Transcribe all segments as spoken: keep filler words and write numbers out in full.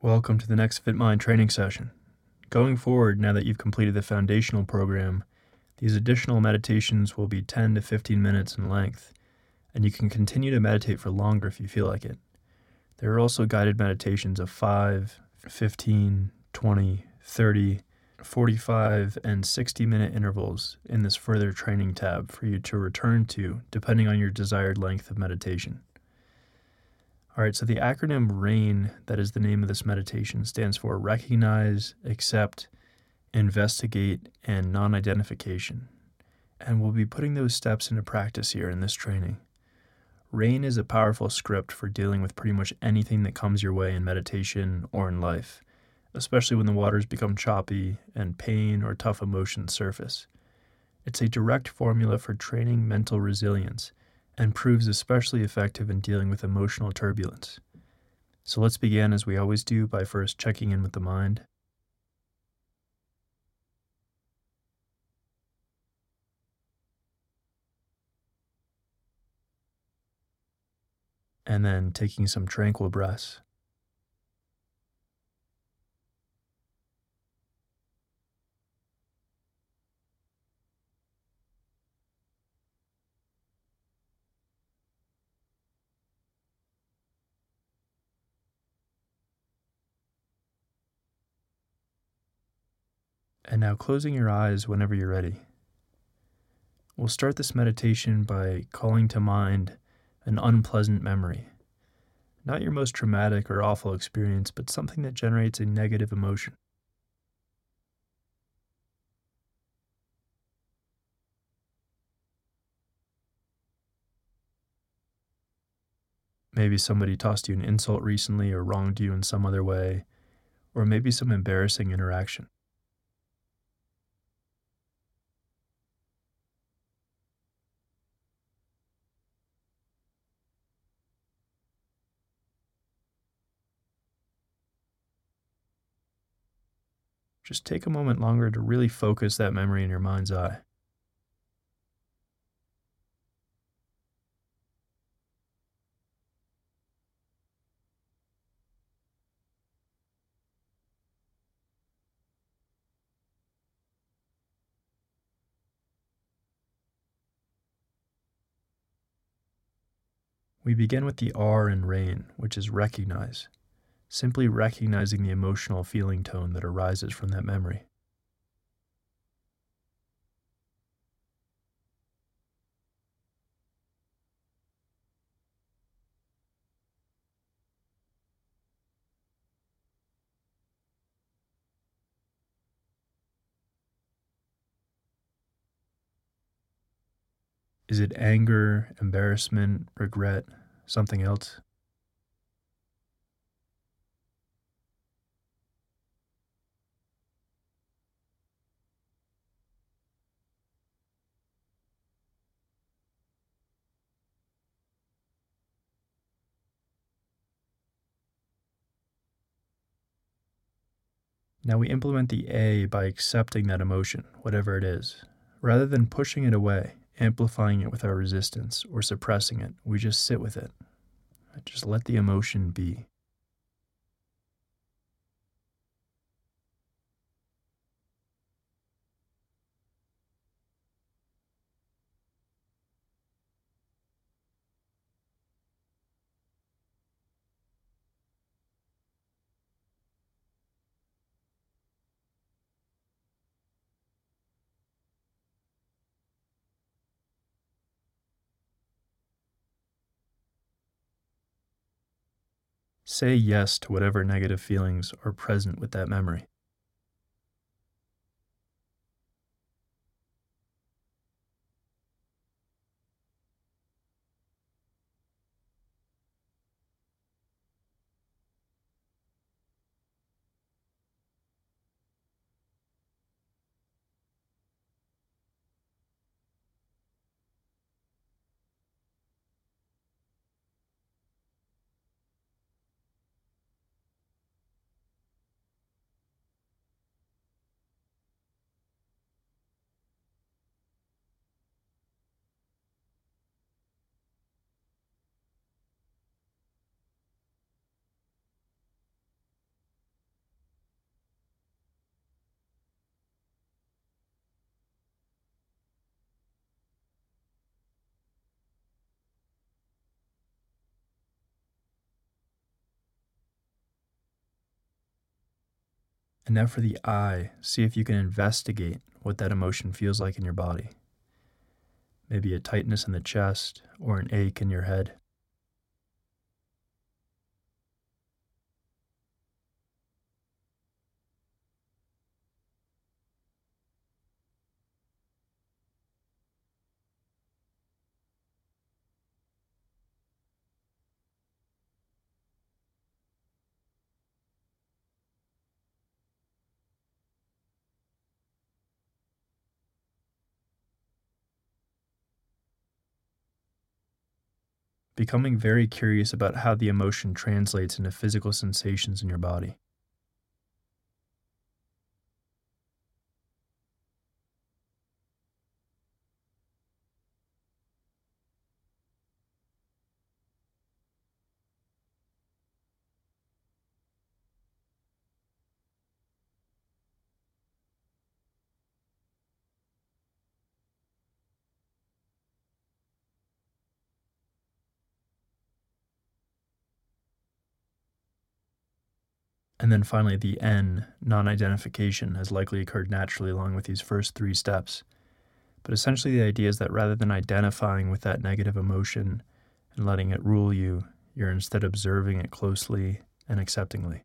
Welcome to the next FitMind training session. Going forward, now that you've completed the foundational program, these additional meditations will be ten to fifteen minutes in length, and you can continue to meditate for longer if you feel like it. There are also guided meditations of five, fifteen, twenty, thirty, forty-five, and sixty minute intervals in this further training tab for you to return to depending on your desired length of meditation. All right, so the acronym RAIN, that is the name of this meditation, stands for Recognize, Accept, Investigate, and Non-Identification. And we'll be putting those steps into practice here in this training. RAIN is a powerful script for dealing with pretty much anything that comes your way in meditation or in life, especially when the waters become choppy and pain or tough emotions surface. It's a direct formula for training mental resilience and proves especially effective in dealing with emotional turbulence. So let's begin, as we always do, by first checking in with the mind. And then taking some tranquil breaths. And now closing your eyes whenever you're ready. We'll start this meditation by calling to mind an unpleasant memory. Not your most traumatic or awful experience, but something that generates a negative emotion. Maybe somebody tossed you an insult recently or wronged you in some other way, or maybe some embarrassing interaction. Just take a moment longer to really focus that memory in your mind's eye. We begin with the R in RAIN, which is recognize, simply recognizing the emotional feeling tone that arises from that memory. Is it anger, embarrassment, regret, something else? Now we implement the A by accepting that emotion, whatever it is. Rather than pushing it away, amplifying it with our resistance, or suppressing it, we just sit with it. Just let the emotion be. Say yes to whatever negative feelings are present with that memory. And now for the I, see if you can investigate what that emotion feels like in your body. Maybe a tightness in the chest or an ache in your head. Becoming very curious about how the emotion translates into physical sensations in your body. And then finally, the N, non identification, has likely occurred naturally along with these first three steps. But essentially, the idea is that rather than identifying with that negative emotion and letting it rule you, you're instead observing it closely and acceptingly.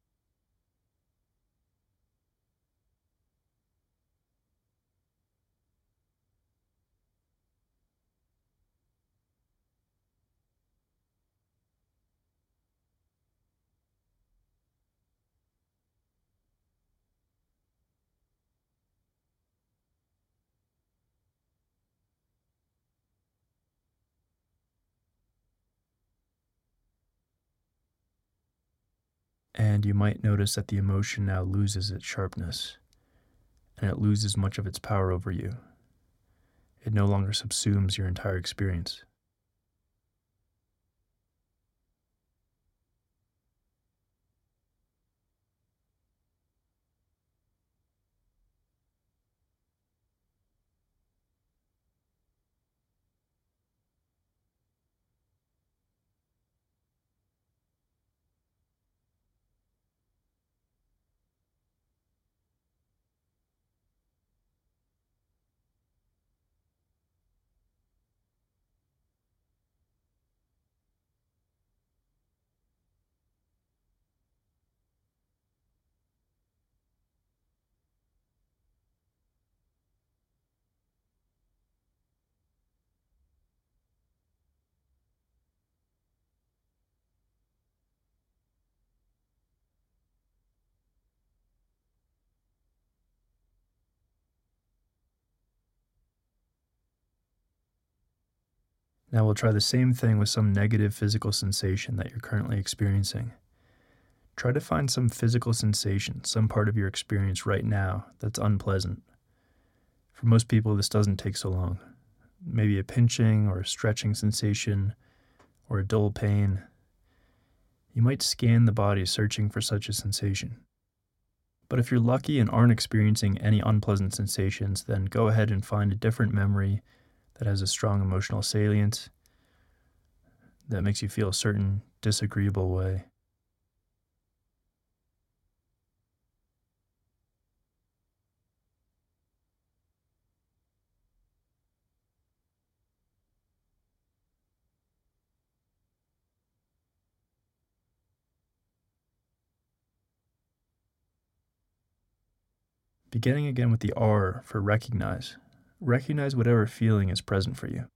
And you might notice that the emotion now loses its sharpness and it loses much of its power over you. It no longer subsumes your entire experience. Now we'll try the same thing with some negative physical sensation that you're currently experiencing. Try to find some physical sensation, some part of your experience right now that's unpleasant. For most people, this doesn't take so long. Maybe a pinching or a stretching sensation or a dull pain. You might scan the body searching for such a sensation. But if you're lucky and aren't experiencing any unpleasant sensations, then go ahead and find a different memory that has a strong emotional salience, that makes you feel a certain disagreeable way. Beginning again with the R for recognize. Recognize whatever feeling is present for you.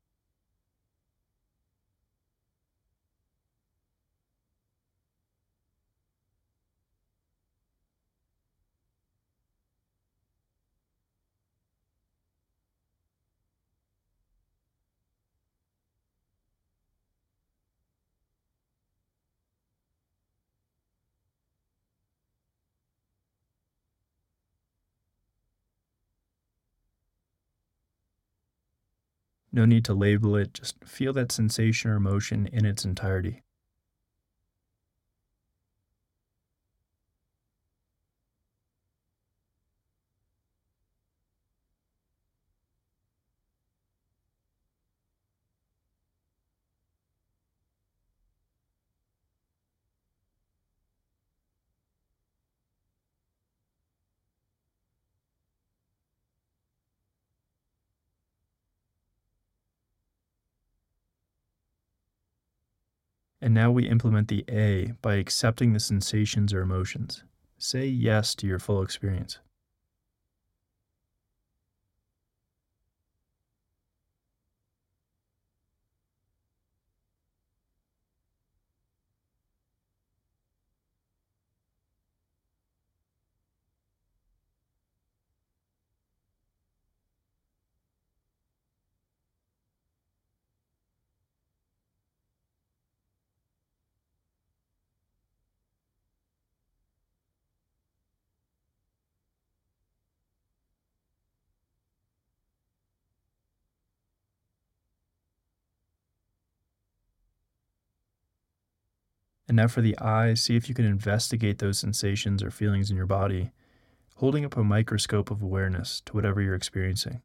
No need to label it, just feel that sensation or emotion in its entirety. And now we implement the A by accepting the sensations or emotions. Say yes to your full experience. And now for the I, see if you can investigate those sensations or feelings in your body, holding up a microscope of awareness to whatever you're experiencing.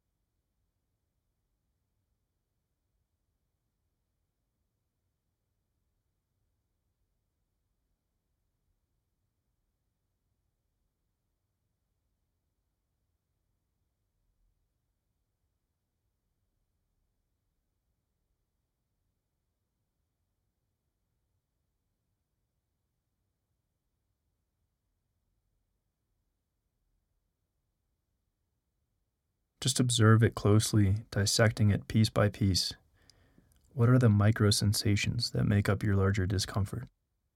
Just observe it closely, dissecting it piece by piece. What are the micro sensations that make up your larger discomfort?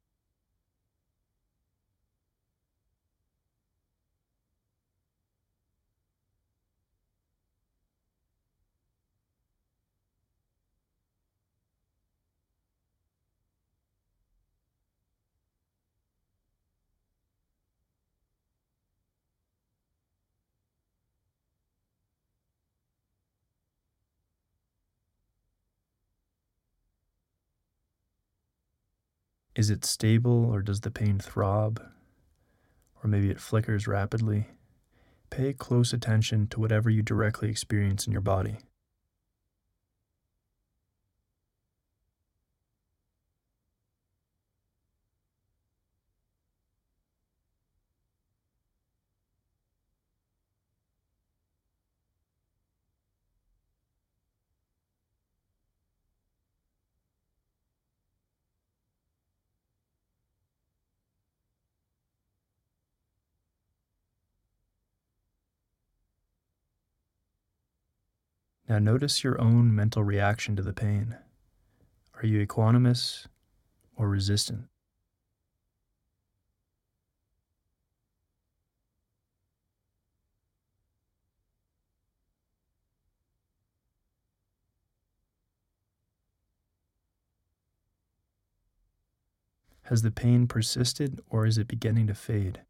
Is it stable or does the pain throb? Or maybe it flickers rapidly? Pay close attention to whatever you directly experience in your body. Now notice your own mental reaction to the pain. Are you equanimous or resistant? Has the pain persisted or is it beginning to fade?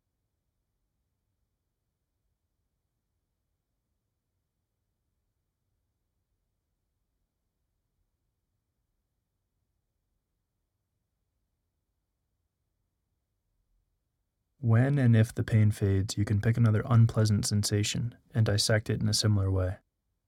When and if the pain fades, you can pick another unpleasant sensation and dissect it in a similar way.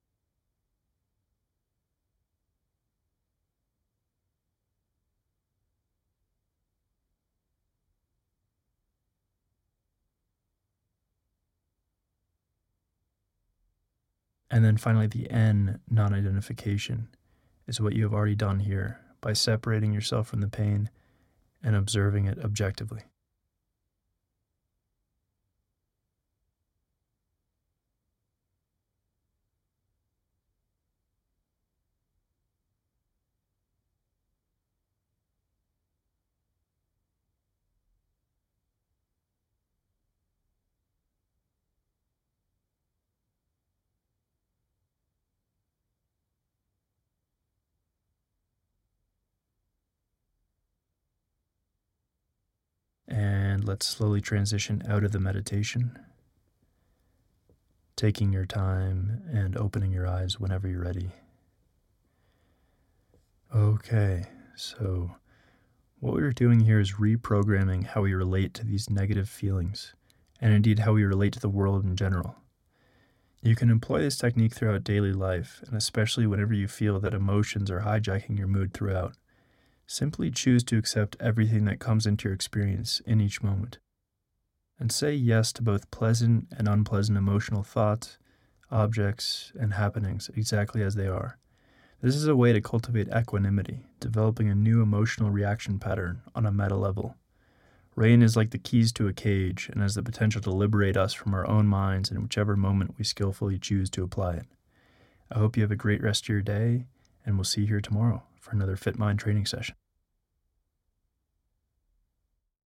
And then finally, the N, non-identification, is what you have already done here by separating yourself from the pain and observing it objectively. And let's slowly transition out of the meditation, taking your time and opening your eyes whenever you're ready. Okay, so what we're doing here is reprogramming how we relate to these negative feelings, and indeed how we relate to the world in general. You can employ this technique throughout daily life, and especially whenever you feel that emotions are hijacking your mood throughout. Simply choose to accept everything that comes into your experience in each moment, and say yes to both pleasant and unpleasant emotional thoughts, objects, and happenings exactly as they are. This is a way to cultivate equanimity, developing a new emotional reaction pattern on a meta level. Rain is like the keys to a cage and has the potential to liberate us from our own minds in whichever moment we skillfully choose to apply it. I hope you have a great rest of your day, and we'll see you here tomorrow for another Fit Mind training session.